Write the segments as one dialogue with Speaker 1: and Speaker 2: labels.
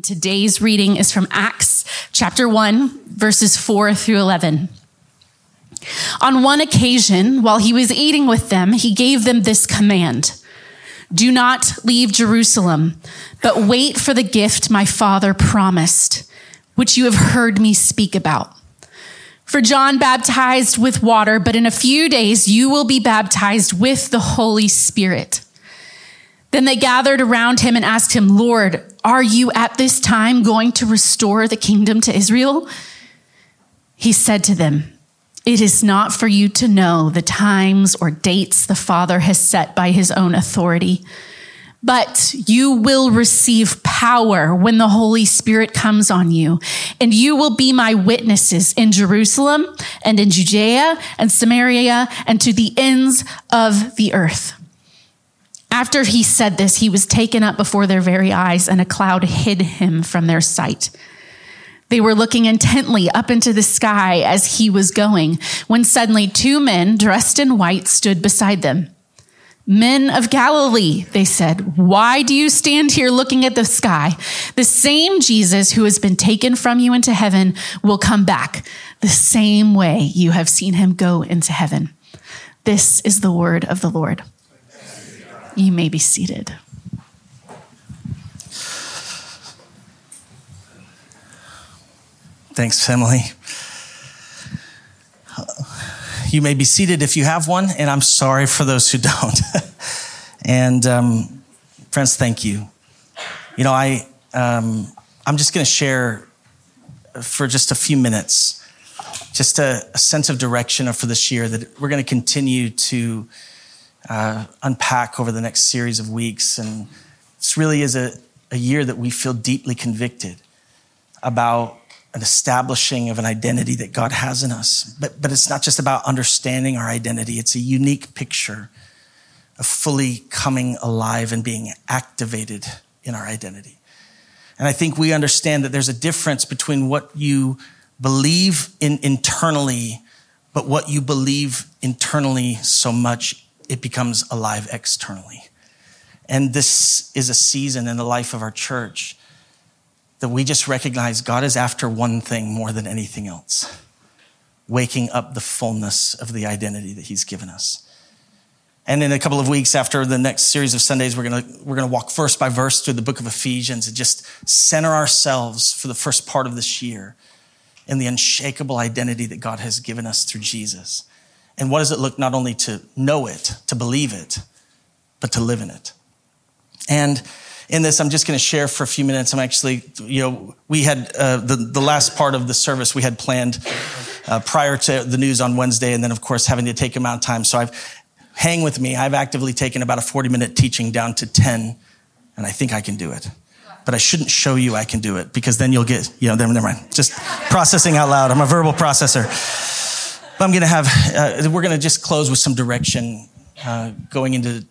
Speaker 1: Today's reading is from Acts chapter 1, verses 4 through 11. On one occasion, while he was eating with them, he gave them this command: "Do not leave Jerusalem, but wait for the gift my Father promised, which you have heard me speak about. For John baptized with water, but in a few days you will be baptized with the Holy Spirit." Then they gathered around him and asked him, "Lord, are you at this time going to restore the kingdom to Israel?" He said to them, "It is not for you to know the times or dates the Father has set by his own authority, but you will receive power when the Holy Spirit comes on you, and you will be my witnesses in Jerusalem and in Judea and Samaria and to the ends of the earth." After he said this, he was taken up before their very eyes, and a cloud hid him from their sight. They were looking intently up into the sky as he was going, when suddenly two men dressed in white stood beside them. "Men of Galilee," they said, "why do you stand here looking at the sky? The same Jesus who has been taken from you into heaven will come back the same way you have seen him go into heaven." This is the word of the Lord. You may be seated.
Speaker 2: Thanks, Emily. You may be seated if you have one, and I'm sorry for those who don't. And friends, thank you. You know, I'm just going to share for just a few minutes, just a sense of direction for this year that we're going to continue to unpack over the next series of weeks. And this really is a year that we feel deeply convicted about an establishing of an identity that God has in us. But it's not just about understanding our identity. It's a unique picture of fully coming alive and being activated in our identity. And I think we understand that there's a difference between what you believe in internally, but what you believe internally so much, it becomes alive externally. And this is a season in the life of our church that we just recognize God is after one thing more than anything else: waking up the fullness of the identity that he's given us. And in a couple of weeks, after the next series of Sundays, we're gonna walk verse by verse through the book of Ephesians and just center ourselves for the first part of this year in the unshakable identity that God has given us through Jesus. And what does it look not only to know it, to believe it, but to live in it? And in this, I'm just going to share for a few minutes. I'm actually, we had the last part of the service we had planned prior to the news on Wednesday, and then, of course, having to take amount of time. So hang with me. I've actively taken about a 40-minute teaching down to 10, and I think I can do it. But I shouldn't show you I can do it, because then you'll get, never mind. Just processing out loud. I'm a verbal processor. But I'm going to have, we're going to just close with some direction going into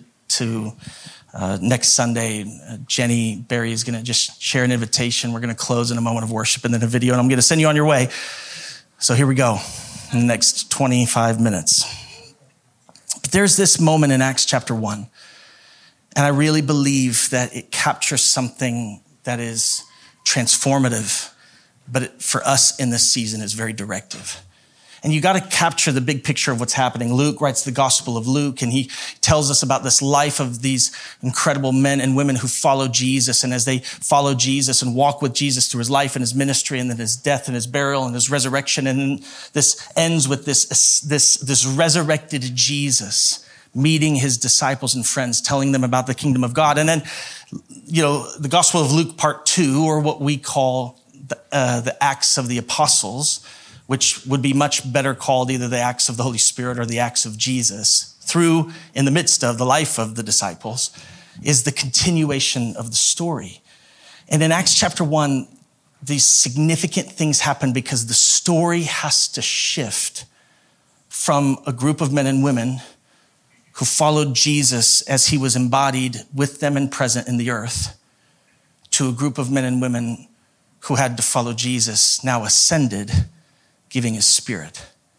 Speaker 2: next Sunday. Jenny Berry is going to just share an invitation. We're going to close in a moment of worship and then a video, and I'm going to send you on your way. So here we go in the next 25 minutes. But there's this moment in Acts chapter 1, and I really believe that it captures something that is transformative, but for us in this season is very directive. And you got to capture the big picture of what's happening. Luke writes the Gospel of Luke, and he tells us about this life of these incredible men and women who follow Jesus. And as they follow Jesus and walk with Jesus through his life and his ministry, and then his death and his burial and his resurrection, and then this ends with this resurrected Jesus meeting his disciples and friends, telling them about the kingdom of God. And then, the Gospel of Luke part 2, or what we call the Acts of the Apostles, which would be much better called either the Acts of the Holy Spirit or the Acts of Jesus, through in the midst of the life of the disciples, is the continuation of the story. And in Acts chapter 1, these significant things happen because the story has to shift from a group of men and women who followed Jesus as he was embodied with them and present in the earth, to a group of men and women who had to follow Jesus, now ascended, giving his spirit.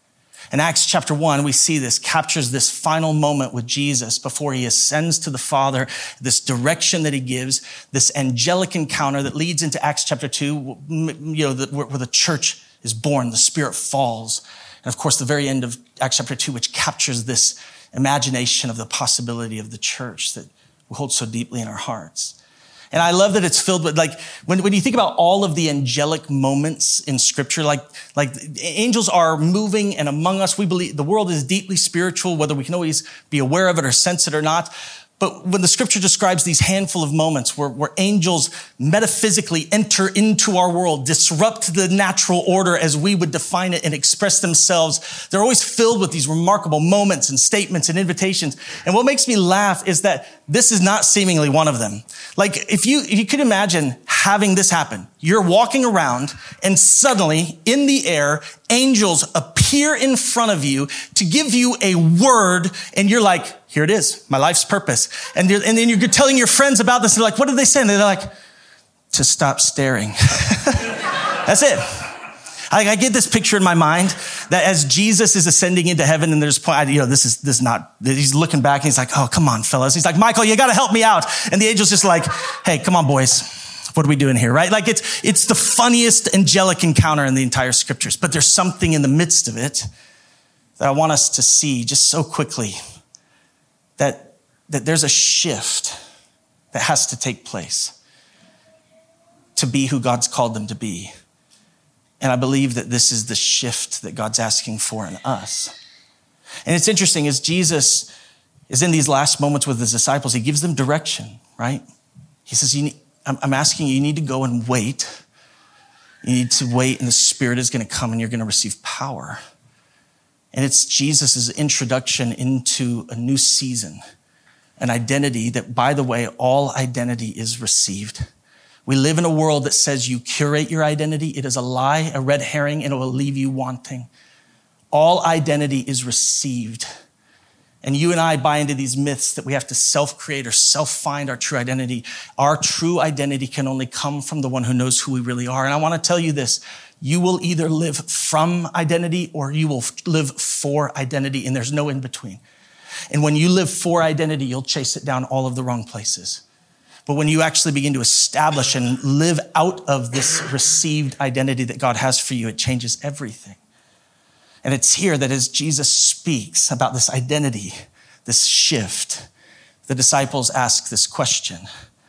Speaker 2: In Acts chapter 1, we see this, captures this final moment with Jesus before he ascends to the Father, this direction that he gives, this angelic encounter that leads into Acts chapter 2, where the church is born, the Spirit falls. And of course, the very end of Acts chapter 2, which captures this imagination of the possibility of the church that we hold so deeply in our hearts. And I love that it's filled with, like, when you think about all of the angelic moments in scripture, like angels are moving and among us. We believe the world is deeply spiritual, whether we can always be aware of it or sense it or not. But when the scripture describes these handful of moments where angels metaphysically enter into our world, disrupt the natural order as we would define it and express themselves, they're always filled with these remarkable moments and statements and invitations. And what makes me laugh is that this is not seemingly one of them. Like if you could imagine having this happen, you're walking around and suddenly in the air, angels appear in front of you to give you a word and you're like, here it is, my life's purpose. And then you're telling your friends about this. They're like, what did they say? And they're like, to stop staring. That's it. I get this picture in my mind that as Jesus is ascending into heaven and there's, he's looking back and he's like, oh, come on, fellas. He's like, Michael, you got to help me out. And the angel's just like, hey, come on, boys. What are we doing here, right? Like it's the funniest angelic encounter in the entire scriptures, but there's something in the midst of it that I want us to see just so quickly. That there's a shift that has to take place to be who God's called them to be. And I believe that this is the shift that God's asking for in us. And it's interesting, as Jesus is in these last moments with his disciples, he gives them direction, right? He says, I'm asking you need to go and wait. You need to wait, and the Spirit is going to come and you're going to receive power. And it's Jesus' introduction into a new season, an identity that, by the way, all identity is received. We live in a world that says you curate your identity. It is a lie, a red herring, and it will leave you wanting. All identity is received. And you and I buy into these myths that we have to self-create or self-find our true identity. Our true identity can only come from the one who knows who we really are. And I want to tell you this. You will either live from identity or you will live for identity, and there's no in between. And when you live for identity, you'll chase it down all of the wrong places. But when you actually begin to establish and live out of this received identity that God has for you, it changes everything. And it's here that as Jesus speaks about this identity, this shift, the disciples ask this question: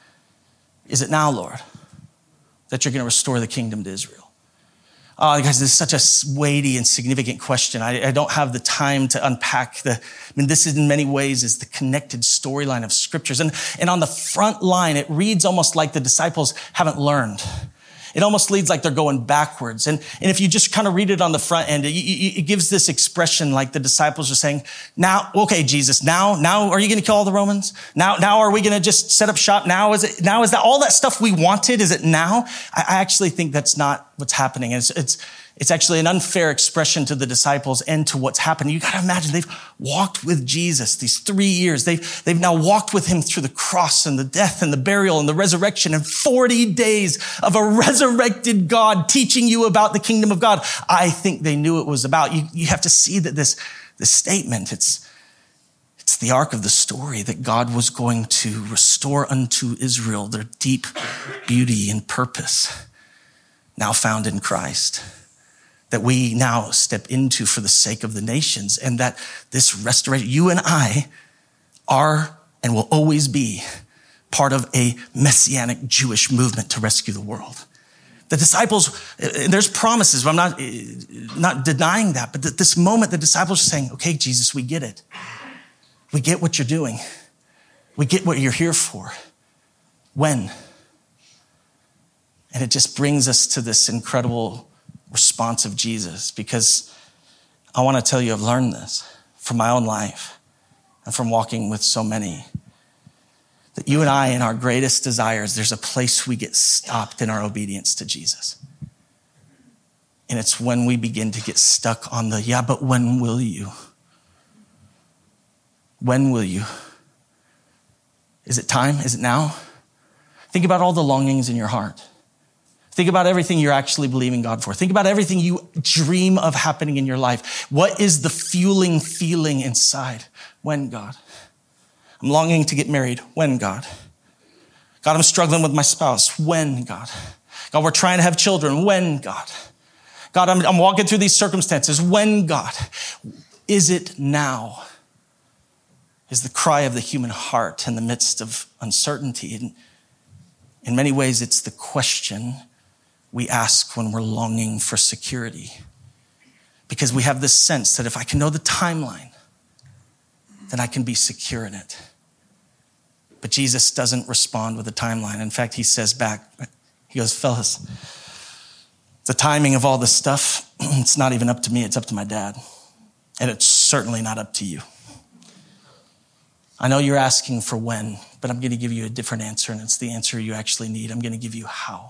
Speaker 2: is it now, Lord, that you're going to restore the kingdom to Israel? Oh, guys, this is such a weighty and significant question. I don't have the time to unpack this is in many ways is the connected storyline of scriptures. And on the front line, it reads almost like the disciples haven't learned. It almost reads like they're going backwards. And if you just kind of read it on the front end, it gives this expression like the disciples are saying, now, okay, Jesus, now are you going to kill all the Romans? Now are we going to just set up shop? Now is that all that stuff we wanted? Is it now? I actually think that's not what's happening. It's actually an unfair expression to the disciples and to what's happened. You got to imagine they've walked with Jesus these 3 years. They've now walked with him through the cross and the death and the burial and the resurrection and 40 days of a resurrected God teaching you about the kingdom of God. I think they knew it was about. You have to see that this statement, it's the arc of the story that God was going to restore unto Israel their deep beauty and purpose, now found in Christ, that we now step into for the sake of the nations, and that this restoration, you and I are and will always be part of a messianic Jewish movement to rescue the world. The disciples, there's promises, but I'm not denying that, but at this moment, the disciples are saying, okay, Jesus, we get it. We get what you're doing. We get what you're here for. When? And it just brings us to this incredible response of Jesus, because I want to tell you, I've learned this from my own life and from walking with so many, that you and I, in our greatest desires, there's a place we get stopped in our obedience to Jesus. And it's when we begin to get stuck on the, but when will you? When will you? Is it time? Is it now? Think about all the longings in your heart. Think about everything you're actually believing God for. Think about everything you dream of happening in your life. What is the fueling feeling inside? When, God? I'm longing to get married. When, God? God, I'm struggling with my spouse. When, God? God, we're trying to have children. When, God? God, I'm walking through these circumstances. When, God? Is it now? Is the cry of the human heart in the midst of uncertainty. And in many ways, it's the question we ask when we're longing for security. Because we have this sense that if I can know the timeline, then I can be secure in it. But Jesus doesn't respond with a timeline. In fact, he says back, he goes, fellas, the timing of all this stuff, it's not even up to me, it's up to my dad. And it's certainly not up to you. I know you're asking for when, but I'm going to give you a different answer, and it's the answer you actually need. I'm going to give you how.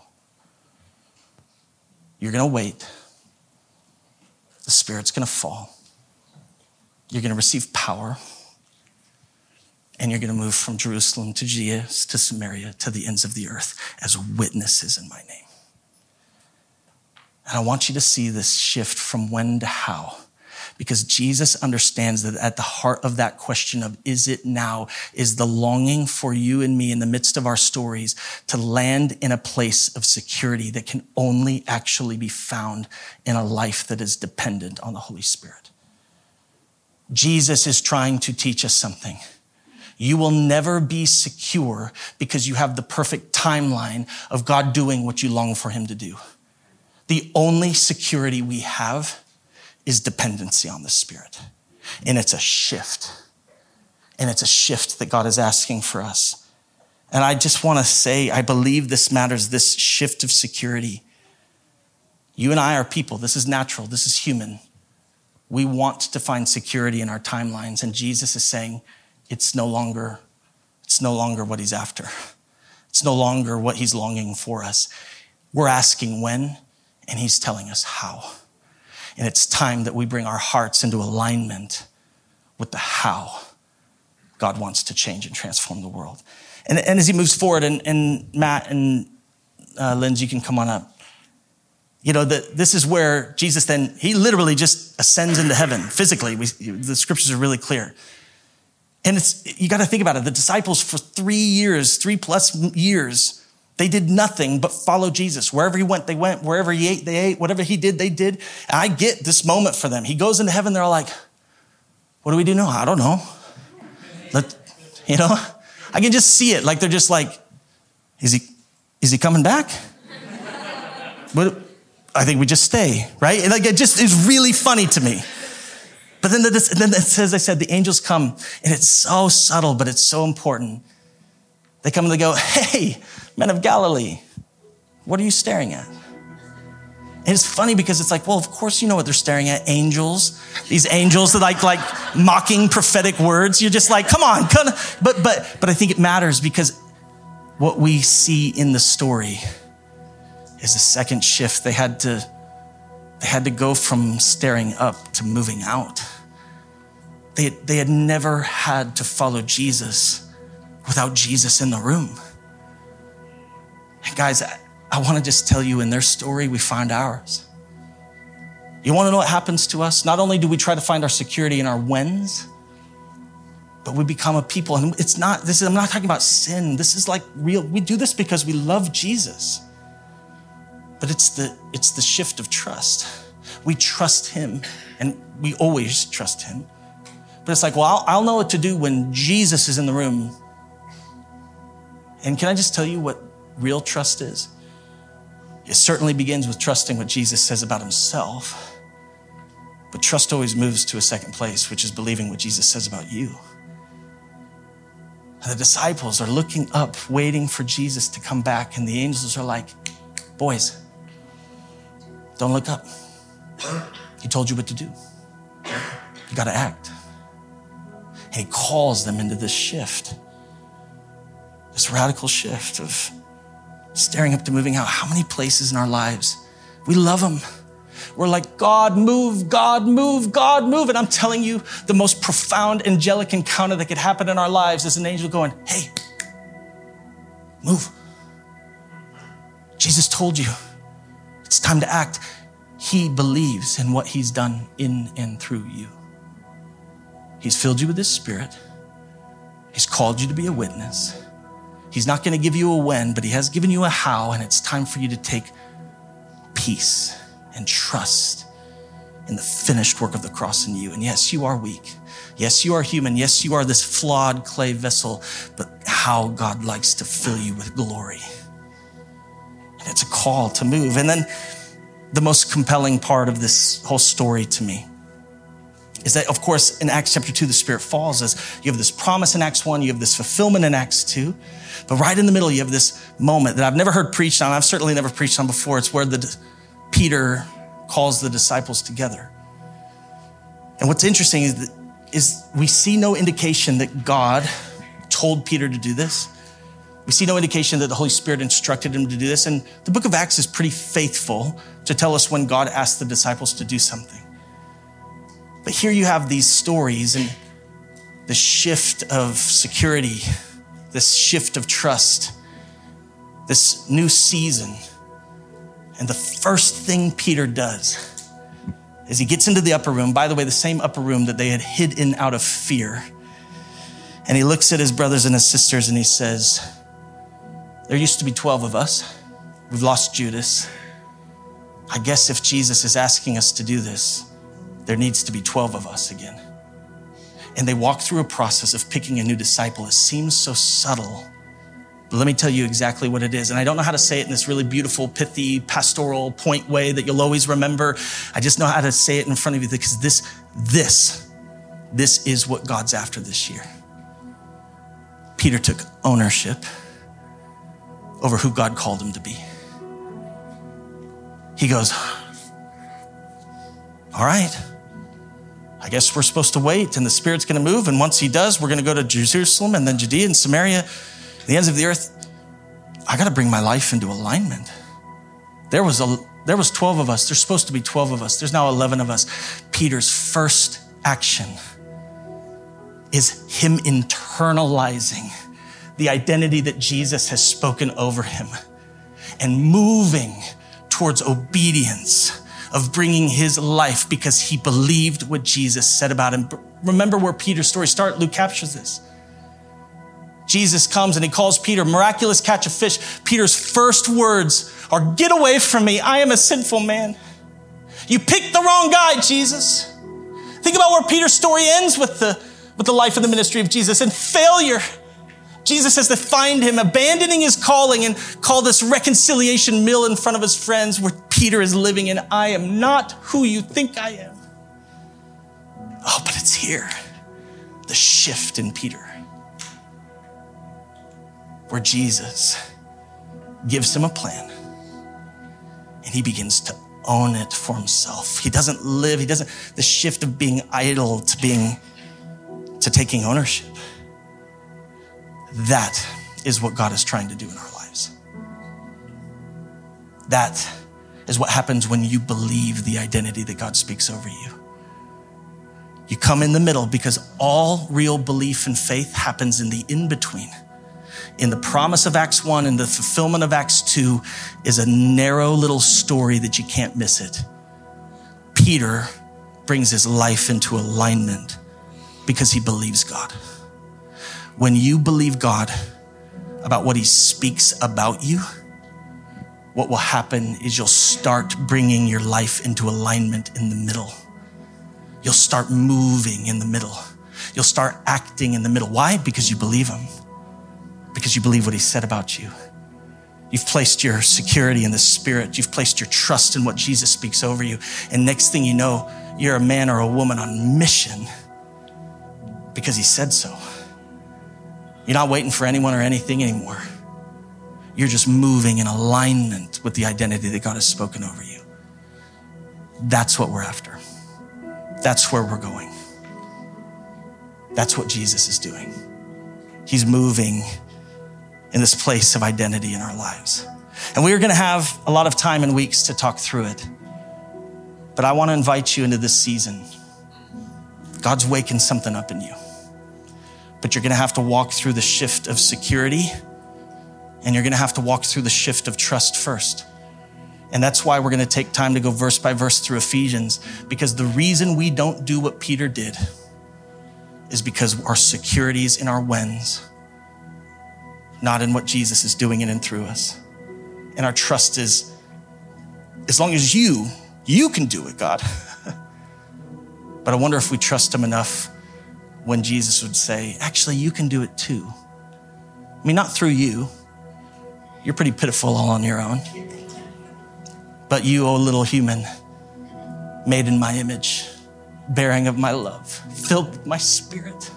Speaker 2: You're going to wait. The Spirit's going to fall. You're going to receive power. And you're going to move from Jerusalem to Judea to Samaria to the ends of the earth as witnesses in my name. And I want you to see this shift from when to how. Because Jesus understands that at the heart of that question of is it now is the longing for you and me in the midst of our stories to land in a place of security that can only actually be found in a life that is dependent on the Holy Spirit. Jesus is trying to teach us something. You will never be secure because you have the perfect timeline of God doing what you long for him to do. The only security we have is dependency on the Spirit. And it's a shift. And it's a shift that God is asking for us. And I just want to say, I believe this matters, this shift of security. You and I are people. This is natural. This is human. We want to find security in our timelines. And Jesus is saying, it's no longer what he's after. It's no longer what he's longing for us. We're asking when, and he's telling us how. And it's time that we bring our hearts into alignment with the how God wants to change and transform the world. And as he moves forward, and Matt and Lindsay, you can come on up. You know, this is where Jesus then, he literally just ascends into heaven physically. The scriptures are really clear. And you got to think about it. The disciples for 3+ years, they did nothing but follow Jesus. Wherever he went, they went. Wherever he ate, they ate. Whatever he did, they did. And I get this moment for them. He goes into heaven. They're all like, what do we do now? I don't know. I can just see it. Like, they're just like, is he coming back? What? I think we just stay, right? And like, it just is really funny to me. But then as I said, the angels come, and it's so subtle, but it's so important. They come and they go, hey, men of Galilee, what are you staring at? And it's funny because it's like, well, of course you know what they're staring at. Angels. These angels that like mocking prophetic words. You're just like, come on. But I think it matters because what we see in the story is a second shift. They had to go from staring up to moving out. They had never had to follow Jesus without Jesus in the room. And guys, I want to just tell you, in their story, we find ours. You want to know what happens to us? Not only do we try to find our security in our whens, but we become a people. And I'm not talking about sin. This is like real. We do this because we love Jesus. But it's the shift of trust. We trust him, and we always trust him. But it's like, well, I'll know what to do when Jesus is in the room. And can I just tell you what real trust is? It certainly begins with trusting what Jesus says about himself. But trust always moves to a second place, which is believing what Jesus says about you. And the disciples are looking up, waiting for Jesus to come back. And the angels are like, boys, don't look up. He told you what to do. You got to act. And he calls them into this shift, this radical shift of staring up to moving out. How many places in our lives we love him? We're like, God, move, God, move, God, move. And I'm telling you, the most profound angelic encounter that could happen in our lives is an angel going, hey, move. Jesus told you. time to act. He believes in what he's done in and through you. He's filled you with his Spirit. He's called you to be a witness. He's not going to give you a when, but he has given you a how, and it's time for you to take peace and trust in the finished work of the cross in you. And yes, you are weak. Yes, you are human. Yes, you are this flawed clay vessel, but how God likes to fill you with glory. And it's a call to move. And then the most compelling part of this whole story to me is that, of course, in Acts chapter 2, the Spirit falls as you have this promise in Acts 1, you have this fulfillment in Acts 2, but right in the middle, you have this moment that I've never heard preached on. I've certainly never preached on before. It's where Peter calls the disciples together. And what's interesting is we see no indication that God told Peter to do this. We see no indication that the Holy Spirit instructed him to do this. And the book of Acts is pretty faithful to tell us when God asked the disciples to do something. But here you have these stories and the shift of security, this shift of trust, this new season. And the first thing Peter does is he gets into the upper room, by the way, the same upper room that they had hid in out of fear. And he looks at his brothers and his sisters and he says, there used to be 12 of us. We've lost Judas. I guess if Jesus is asking us to do this, there needs to be 12 of us again. And they walk through a process of picking a new disciple. It seems so subtle, but let me tell you exactly what it is. And I don't know how to say it in this really beautiful, pithy, pastoral point way that you'll always remember. I just know how to say it in front of you because this is what God's after this year. Peter took ownership over who God called him to be. He goes, all right, I guess we're supposed to wait and the Spirit's going to move. And once he does, we're going to go to Jerusalem and then Judea and Samaria, the ends of the earth. I got to bring my life into alignment. There was 12 of us. There's supposed to be 12 of us. There's now 11 of us. Peter's first action is him internalizing the identity that Jesus has spoken over him and moving towards obedience of bringing his life because he believed what Jesus said about him. Remember where Peter's story starts. Luke captures this. Jesus comes and he calls Peter, miraculous catch of fish. Peter's first words are, get away from me. I am a sinful man. You picked the wrong guy, Jesus. Think about where Peter's story ends with the life and the ministry of Jesus and failure. Jesus has to find him, abandoning his calling and call this reconciliation meal in front of his friends where Peter is living in, I am not who you think I am. Oh, but it's here. The shift in Peter. Where Jesus gives him a plan and he begins to own it for himself. He doesn't, the shift of being idle to taking ownership. That is what God is trying to do in our lives. That is what happens when you believe the identity that God speaks over you. You come in the middle because all real belief and faith happens in the in-between. In the promise of Acts 1 and the fulfillment of Acts 2 is a narrow little story that you can't miss it. Peter brings his life into alignment because he believes God. When you believe God about what he speaks about you, what will happen is you'll start bringing your life into alignment in the middle. You'll start moving in the middle. You'll start acting in the middle. Why? Because you believe him. Because you believe what he said about you. You've placed your security in the Spirit. You've placed your trust in what Jesus speaks over you. And next thing you know, you're a man or a woman on mission because he said so. You're not waiting for anyone or anything anymore. You're just moving in alignment with the identity that God has spoken over you. That's what we're after. That's where we're going. That's what Jesus is doing. He's moving in this place of identity in our lives. And we're going to have a lot of time and weeks to talk through it. But I want to invite you into this season. God's waking something up in you. But you're going to have to walk through the shift of security, and you're going to have to walk through the shift of trust first. And that's why we're going to take time to go verse by verse through Ephesians, because the reason we don't do what Peter did is because our security is in our whens, not in what Jesus is doing in and through us. And our trust is, as long as you can do it, God. But I wonder if we trust him enough when Jesus would say, actually, you can do it too. I mean, not through you. You're pretty pitiful all on your own. But you, oh little human, made in my image, bearing of my love, filled with my spirit.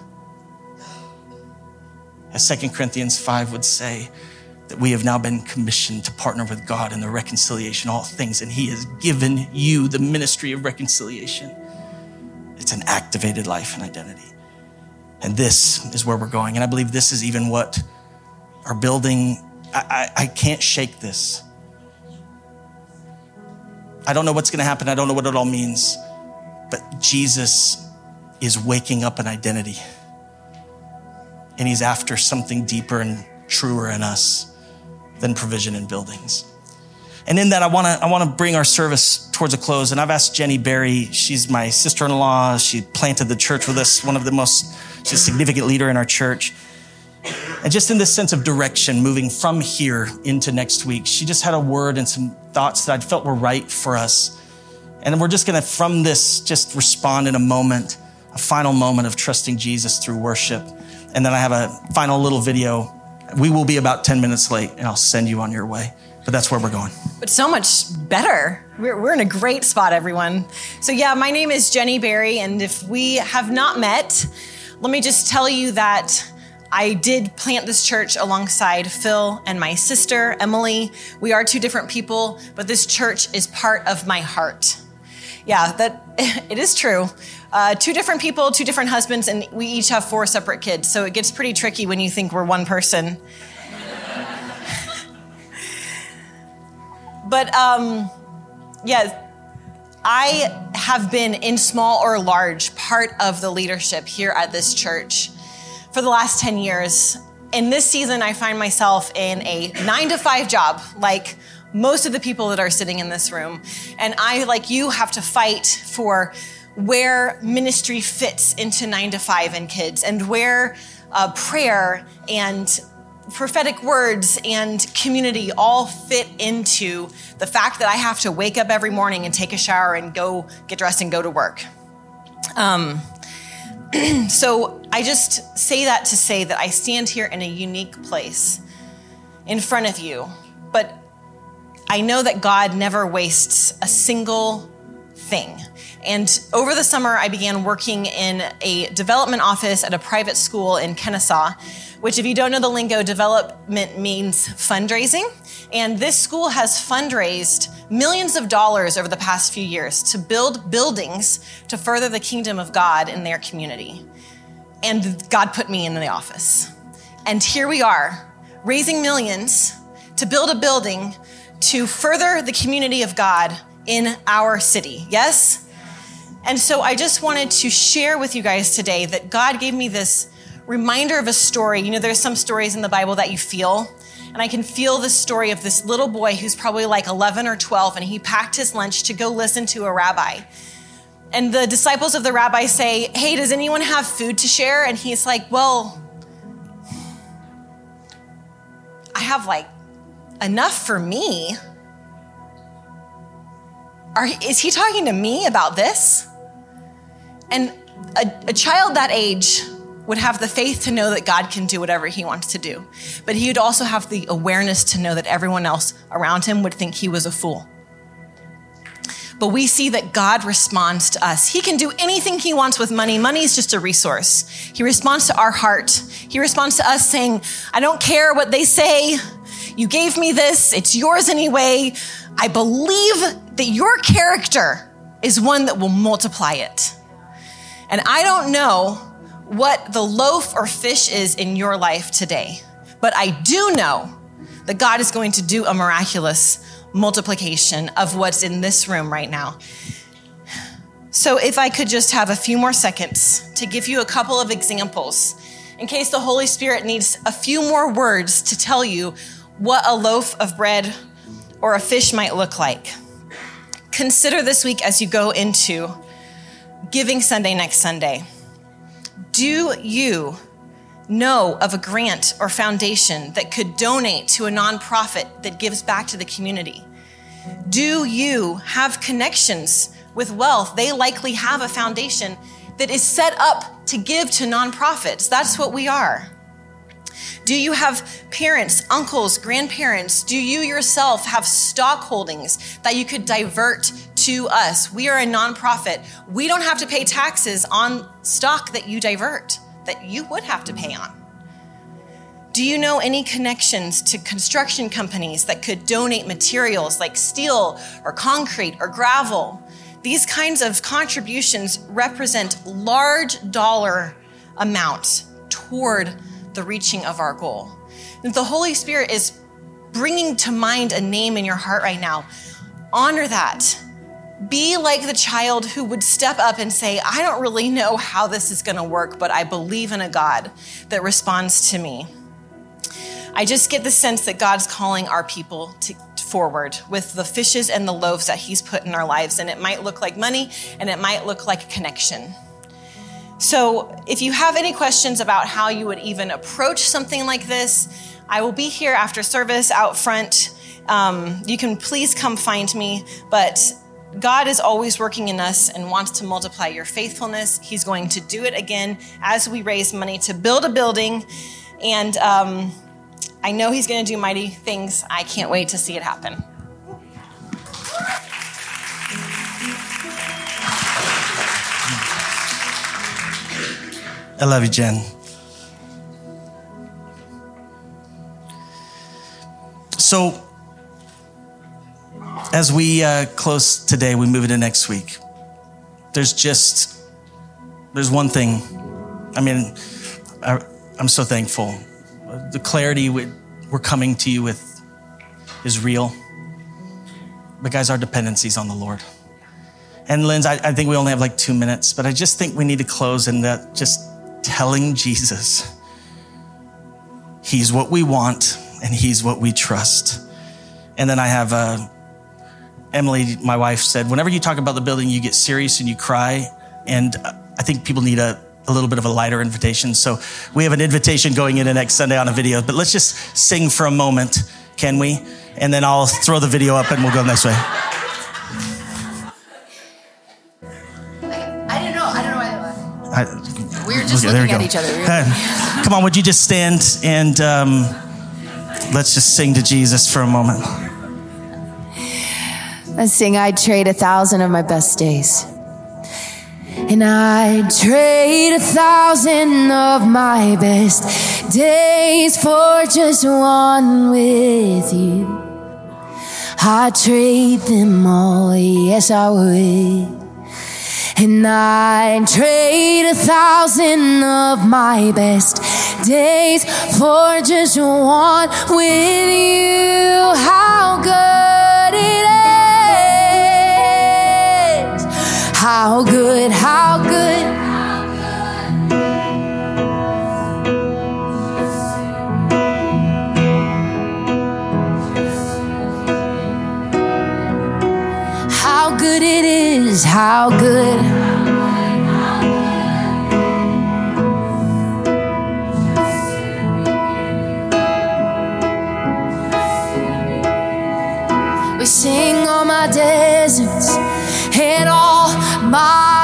Speaker 2: As 2 Corinthians 5 would say, that we have now been commissioned to partner with God in the reconciliation of all things, and he has given you the ministry of reconciliation. It's an activated life and identity. And this is where we're going. And I believe this is even what our building, I can't shake this. I don't know what's going to happen. I don't know what it all means. But Jesus is waking up an identity. And he's after something deeper and truer in us than provision in buildings. And in that, I want to bring our service towards a close. And I've asked Jenny Berry. She's my sister-in-law. She planted the church with us, she's a significant leader in our church. And just in this sense of direction, moving from here into next week, she just had a word and some thoughts that I felt were right for us. And we're just going to, from this, just respond in a moment, a final moment of trusting Jesus through worship. And then I have a final little video. We will be about 10 minutes late, and I'll send you on your way. But that's where we're going.
Speaker 3: But so much better. We're in a great spot, everyone. So yeah, my name is Jenny Berry, and if we have not met, let me just tell you that I did plant this church alongside Phil and my sister, Emily. We are two different people, but this church is part of my heart. Yeah, that it is true. Two different people, two different husbands, and we each have 4 separate kids. So it gets pretty tricky when you think we're one person. But yeah, I have been in small or large part of the leadership here at this church for the last 10 years. In this season, I find myself in a 9-to-5 job, like most of the people that are sitting in this room. And I, like you, have to fight for where ministry fits into 9-to-5 and kids, and where prayer and prophetic words and community all fit into the fact that I have to wake up every morning and take a shower and go get dressed and go to work. So I just say that to say that I stand here in a unique place in front of you, but I know that God never wastes a single thing. And over the summer, I began working in a development office at a private school in Kennesaw, which, if you don't know the lingo, development means fundraising. And this school has fundraised millions of dollars over the past few years to build buildings to further the kingdom of God in their community. And God put me in the office. And here we are, raising millions to build a building to further the community of God in our city. Yes? And so I just wanted to share with you guys today that God gave me this reminder of a story. You know, there's some stories in the Bible that you feel, and I can feel the story of this little boy who's probably like 11 or 12, and he packed his lunch to go listen to a rabbi. And the disciples of the rabbi say, "Hey, does anyone have food to share?" And he's like, "Well, I have like enough for me." Is he talking to me about this? And a child that age would have the faith to know that God can do whatever he wants to do. But he would also have the awareness to know that everyone else around him would think he was a fool. But we see that God responds to us. He can do anything he wants with money. Money is just a resource. He responds to our heart. He responds to us saying, "I don't care what they say. You gave me this. It's yours anyway. I believe that your character is one that will multiply it." And I don't know what the loaf or fish is in your life today, but I do know that God is going to do a miraculous multiplication of what's in this room right now. So if I could just have a few more seconds to give you a couple of examples, in case the Holy Spirit needs a few more words to tell you what a loaf of bread or a fish might look like. Consider this week as you go into Giving Sunday next Sunday. Do you know of a grant or foundation that could donate to a nonprofit that gives back to the community? Do you have connections with wealth? They likely have a foundation that is set up to give to nonprofits. That's what we are. Do you have parents, uncles, grandparents? Do you yourself have stock holdings that you could divert to us? We are a nonprofit. We don't have to pay taxes on stock that you divert, that you would have to pay on. Do you know any connections to construction companies that could donate materials like steel or concrete or gravel? These kinds of contributions represent large dollar amounts toward the reaching of our goal. And the Holy Spirit is bringing to mind a name in your heart right now. Honor that. Be like the child who would step up and say, I don't really know how this is going to work, but I believe in a God that responds to me. I just get the sense that God's calling our people forward with the fishes and the loaves that he's put in our lives. And it might look like money, and it might look like a connection. So if you have any questions about how you would even approach something like this, I will be here after service out front. You can please come find me, but God is always working in us and wants to multiply your faithfulness. He's going to do it again as we raise money to build a building. And I know he's going to do mighty things. I can't wait to see it happen.
Speaker 2: I love you, Jen. So, as we close today, we move into next week. There's one thing. I mean, I'm so thankful. The clarity we're coming to you with is real. But guys, our dependency's on the Lord. And Linz, I think we only have like 2 minutes, but I just think we need to close in that just telling Jesus he's what we want and he's what we trust. And then I have Emily, my wife, said, whenever you talk about the building, you get serious and you cry. And I think people need a little bit of a lighter invitation. So we have an invitation going into next Sunday on a video, but let's just sing for a moment, can we? And then I'll throw the video up and we'll go next way.
Speaker 4: I don't know why they laughed. We were just
Speaker 2: okay,
Speaker 4: looking at each other.
Speaker 2: Come on, would you just stand and let's just sing to Jesus for a moment.
Speaker 4: Let's sing, I'd trade 1,000 of my best days. And I'd trade 1,000 of my best days for just one with you. I'd trade them all, yes I would. And I'd trade 1,000 of my best days for just one with you. How good it is. How good, how good. How good it is, how good. We sing all my deserts and all my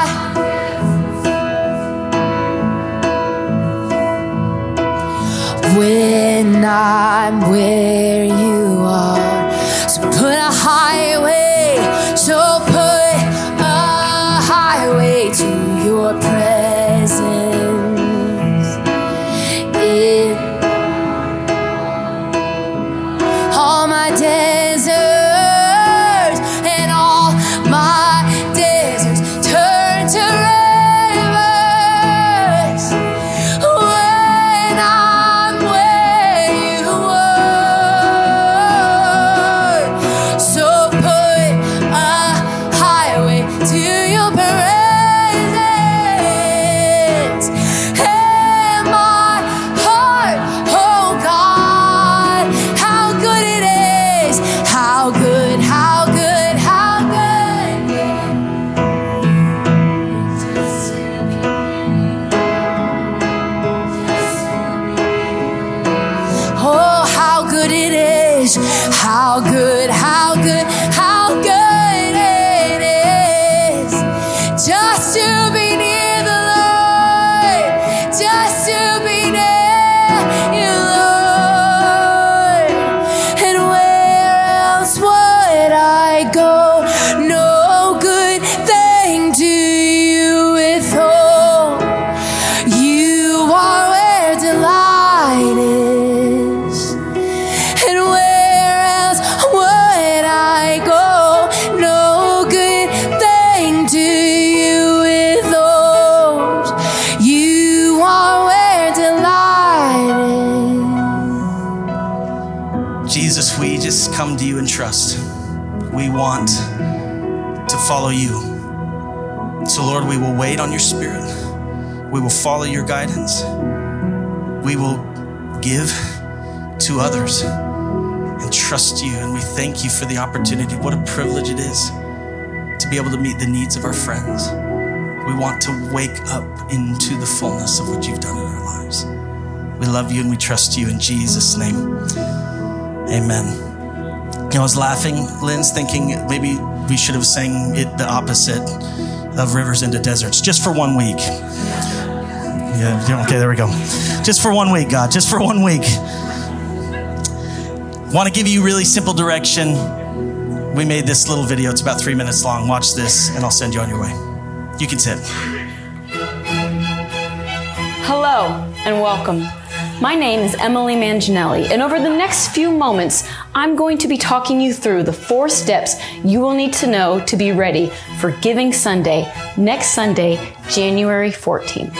Speaker 4: when I'm where you are. So put a highway, so put a highway to your presence. In all my deserts and all my deserts turn to rivers when I'm where you are.
Speaker 2: want to follow you. So Lord, we will wait on your Spirit. We will follow your guidance. We will give to others and trust you. And we thank you for the opportunity. What a privilege it is to be able to meet the needs of our friends. We want to wake up into the fullness of what you've done in our lives. We love you and we trust you in Jesus' name. Amen. I was laughing, Lynn's, thinking maybe we should have sang it the opposite of rivers into deserts, just for 1 week. Yeah, okay, there we go. Just for 1 week, God, just for 1 week. Want to give you really simple direction. We made this little video. It's about 3 minutes long. Watch this and I'll send you on your way. You can sit.
Speaker 5: Hello and welcome. My name is Emily Manginelli, and over the next few moments, I'm going to be talking you through the 4 steps you will need to know to be ready for Giving Sunday, next Sunday, January 14th.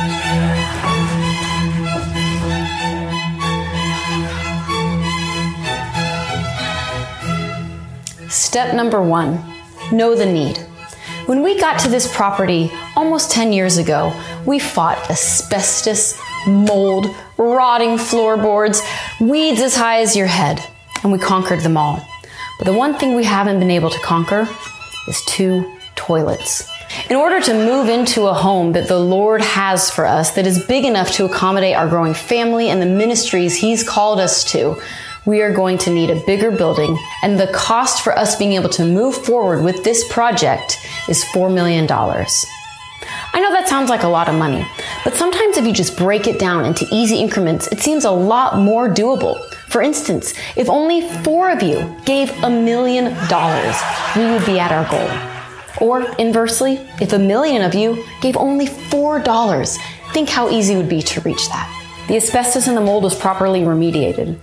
Speaker 5: Step number 1, know the need. When we got to this property almost 10 years ago, we fought asbestos, mold, rotting floorboards, weeds as high as your head, and we conquered them all. But the one thing we haven't been able to conquer is 2 toilets. In order to move into a home that the Lord has for us that is big enough to accommodate our growing family and the ministries He's called us to, we are going to need a bigger building, and the cost for us being able to move forward with this project is $4 million. I know that sounds like a lot of money, but sometimes if you just break it down into easy increments, it seems a lot more doable. For instance, if only 4 of you gave $1 million, we would be at our goal. Or inversely, if 1 million of you gave only $4, think how easy it would be to reach that. The asbestos in the mold was properly remediated.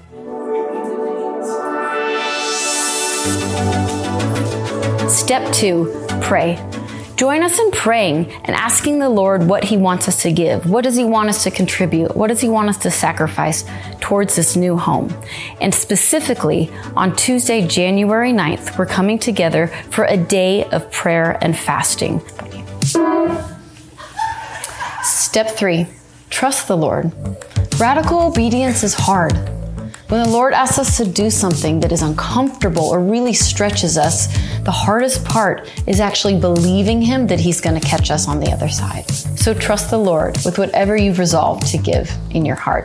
Speaker 5: Step 2, pray. Join us in praying and asking the Lord what He wants us to give. What does He want us to contribute? What does He want us to sacrifice towards this new home? And specifically, on Tuesday, January 9th, we're coming together for a day of prayer and fasting. Step 3, trust the Lord. Radical obedience is hard. When the Lord asks us to do something that is uncomfortable or really stretches us, the hardest part is actually believing Him that He's going to catch us on the other side. So trust the Lord with whatever you've resolved to give in your heart.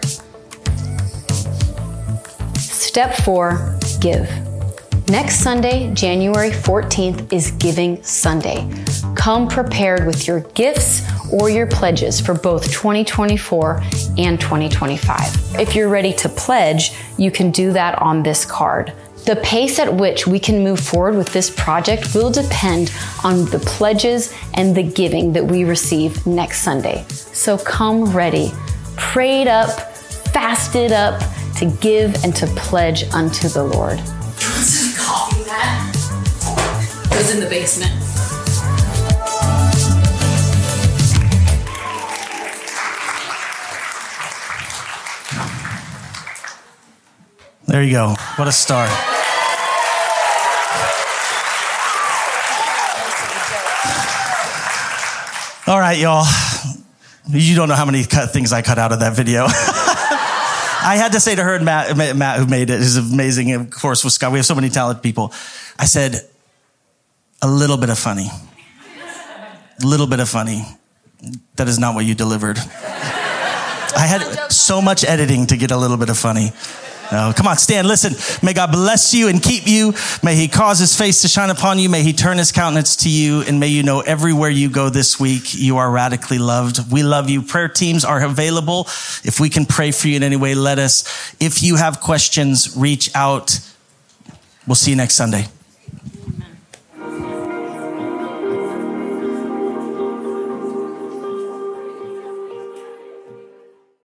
Speaker 5: Step 4, give. Next Sunday, January 14th, is Giving Sunday. Come prepared with your gifts or your pledges for both 2024 and 2025. If you're ready to pledge, you can do that on this card. The pace at which we can move forward with this project will depend on the pledges and the giving that we receive next Sunday. So come ready, prayed up, fasted up to give and to pledge unto the Lord.
Speaker 1: Coffee, Matt. It was in the basement.
Speaker 2: There you go. What a start. All right, y'all. You don't know how many things I cut out of that video. I had to say to her and Matt who made it, is amazing, of course, with Scott. We have so many talented people. I said, a little bit of funny. A little bit of funny. That is not what you delivered. I had so much editing to get a little bit of funny. No, come on, stand, listen. May God bless you and keep you. May He cause His face to shine upon you. May He turn His countenance to you. And may you know everywhere you go this week, you are radically loved. We love you. Prayer teams are available. If we can pray for you in any way, let us. If you have questions, reach out. We'll see you next Sunday.